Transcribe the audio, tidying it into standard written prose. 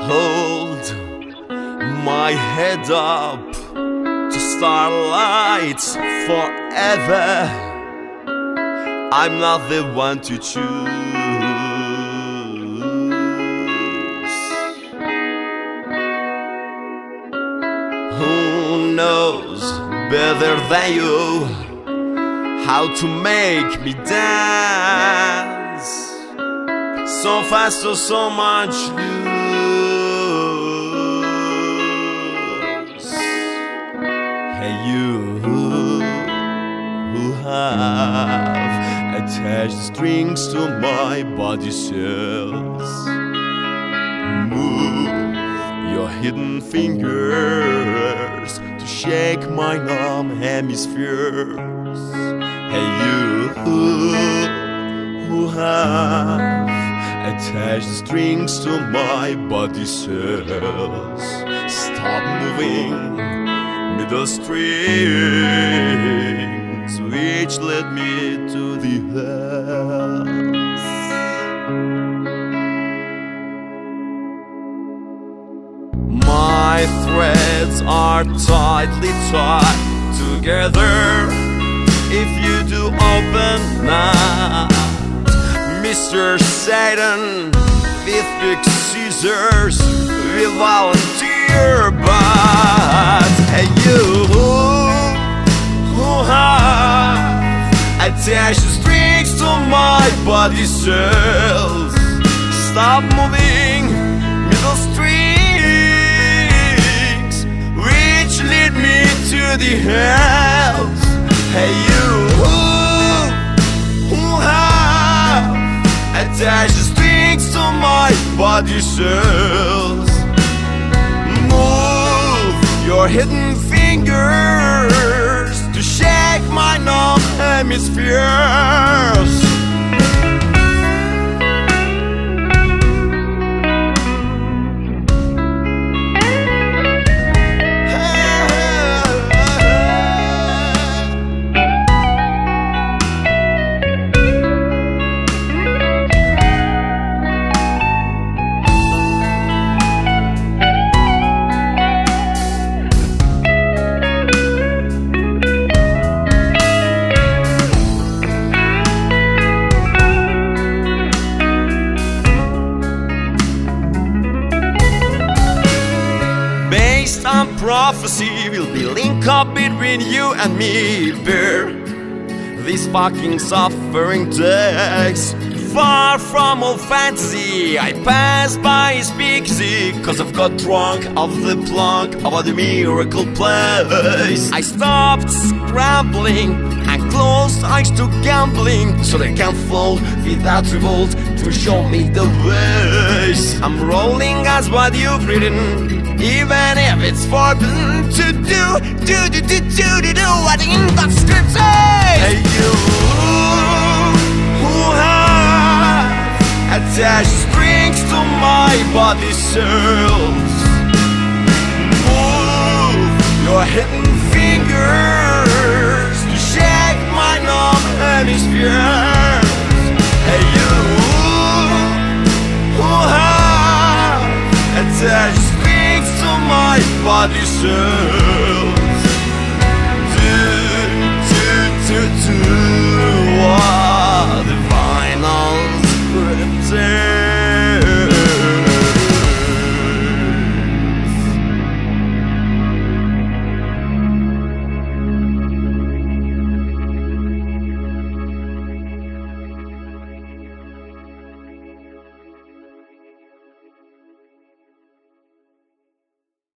hold my head up to starlight forever. I'm not the one to choose. Who knows better than you how to make me dance so fast or so much loose? Hey, you who have attached strings to my body cells, move your hidden fingers to shake my numb hemispheres. Hey, you who have attached strings to my body cells, stop moving me the strings which led me to the hells. My threads are tightly tied together. If you do open now, Mr. Satan with big scissors will volunteer. But hey, you who have attached strings to my body cells, stop moving middle strings which lead me to the hells. Hey, you who have attached strings to my body cells, move your hidden fingers to shake my numb hemispheres. Some prophecy will be linked up between you and me, bear these fucking suffering days. Far from all fantasy, I pass by speakeasy, cause I've got drunk off the plunk about the miracle place. I stopped scrambling and closed eyes to gambling, so they can fold without revolt to show me the ways. I'm rolling as what you've written, even if it's forbidden to do what in the script says. Hey, you who have attached strings to my body cells, move your hidden fingers to shake my numb hemispheres. Hey, you who have attached my body cells,